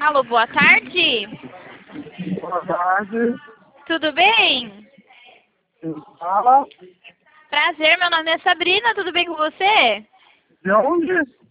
Alô, boa tarde. Boa tarde. Tudo bem? Quem fala? Prazer, meu nome é Sabrina, tudo bem com você? De onde?